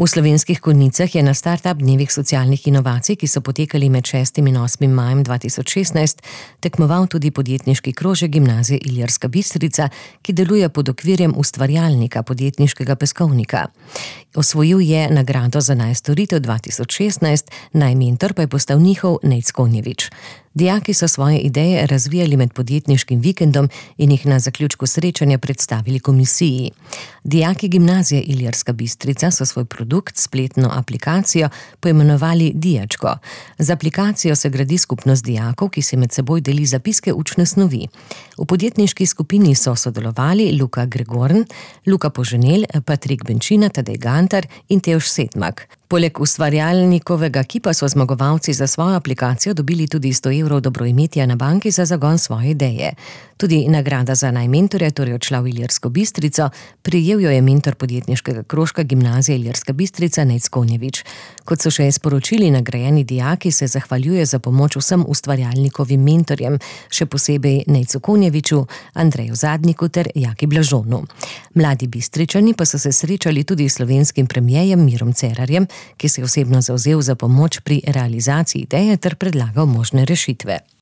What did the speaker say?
V Slovenskih Konjicah je na Startup dnevih socialnih inovacij, ki so potekali med 6. in 8. majem 2016, tekmoval tudi podjetniški krožek Gimnazije Ilirska Bistrica, ki deluje pod okvirjem ustvarjalnika podjetniškega peskovnika. Osvojil je nagrado za najstoritev 2016, najmentor pa je postal njihov Nejc Konjevič. Dijaki so svoje ideje razvijali med podjetniškim vikendom in jih na zaključku srečanja predstavili komisiji. Dijaki Gimnazije Ilirska Bistrica so svoj produkt, spletno aplikacijo, poimenovali Dijačko. Z aplikacijo se gradi skupnost dijakov, ki se med seboj deli zapiske učne snovi. V podjetniški skupini so sodelovali Luka Gregorn, Luka Poženel, Patrik Benčina, Tadej Gantar in Tevž Setmak. Poleg ustvarjalnikovega kipa so zmagovalci za svojo aplikacijo dobili tudi 100 evrov dobroimetja na banki za zagon svoje ideje. Tudi nagrada za najmentorja torej odšla v Ilirsko Bistrico, prijel jo je mentor podjetniškega krožka Gimnazije Ilirska Bistrica Nejc Konjevič. Kot so še sporočili, nagrajeni dijaki se zahvaljuje za pomoč vsem ustvarjalnikovim mentorjem, še posebej Nejcu Konjeviču, Andreju Zadniku ter Jaki Blažonu. Mladi Bistričani pa so se srečali tudi s slovenskim premierjem Mirom Cerarjem, ki se je osebno zavzel za pomoč pri realizaciji ideje ter predlagal možne rešitve.